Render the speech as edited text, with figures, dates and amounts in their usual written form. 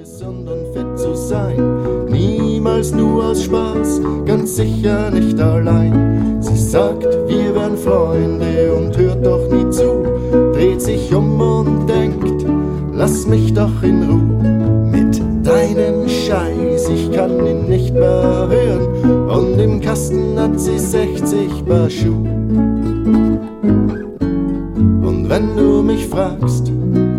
gesund und fit zu sein, niemals nur aus Spaß, ganz sicher nicht allein. Sie sagt, wir wären Freunde und hört doch nie zu, dreht sich um und denkt, lass mich doch in Ruhe mit deinem Scheiß, ich kann ihn nicht mehr hören, und im Kasten hat sie 60 Paar Schuh. Und wenn du mich fragst,